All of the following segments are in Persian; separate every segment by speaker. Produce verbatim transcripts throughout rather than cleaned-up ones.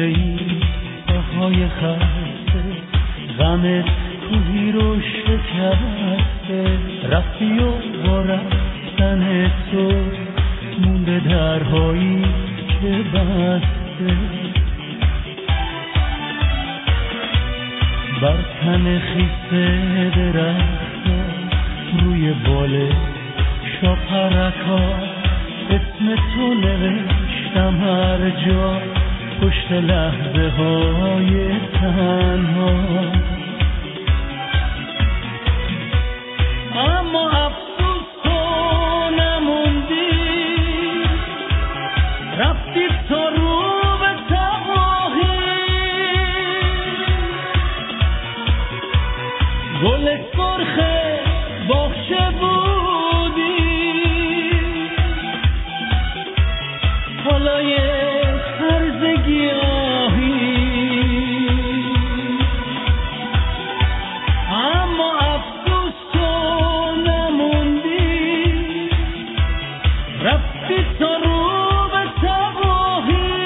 Speaker 1: بوسه ای پاهای خسته غمت کوهی رو شکسته رفتی و با رفتن تو مونده درهایی که بسته بر تن خیسه درخت روی بال شاپرکا اسم تو نوشتم هر جا پشت لحظه های تنها اما افسوس تو نموندی رفتی تو رو به تباهی گل سرخ باغچه بودی حالا یه هرز گیاهی اما افسوس تو نموندی رفتی تو رو به تباهی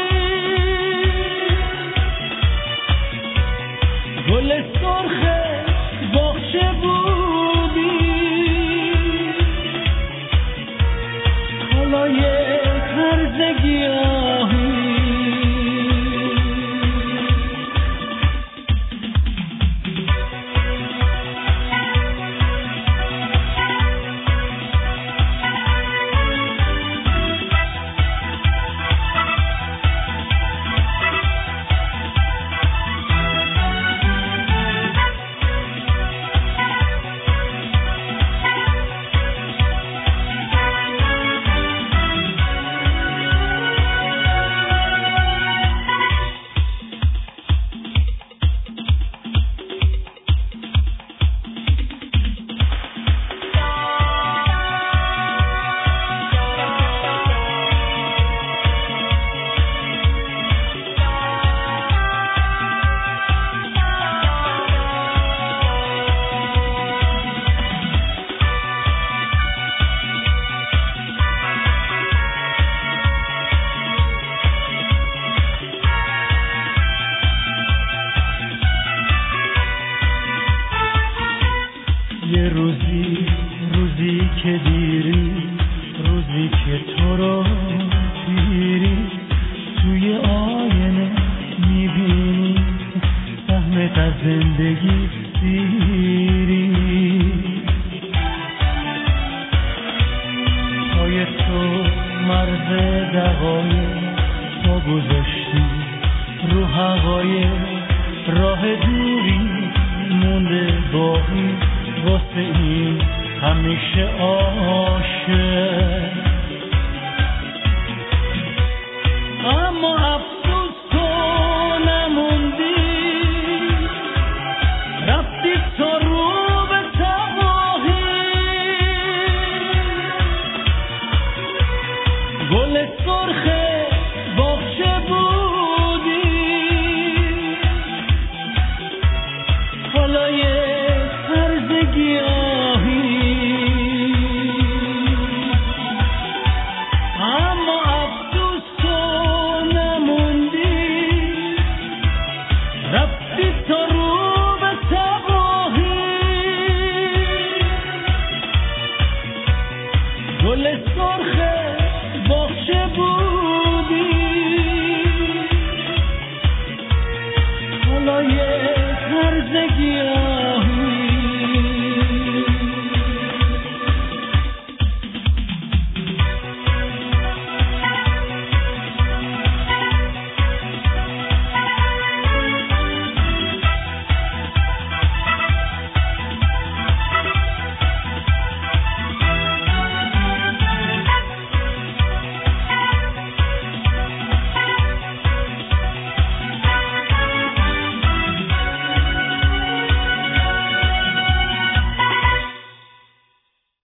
Speaker 1: گل سرخ باغچه بودی حالا یه هرز گیاهی یه روزی روزی که دیری روزی که تو رو دیری توی آینه میبینی سهمت از زندگی سیری پای تو مرز دقایق تا گذاشتی رو هوای راه دوری مونده باقی واسه این همیشه عاشق اما افسوس تو نموندی رفتی تو رو به تباهی گل سرخ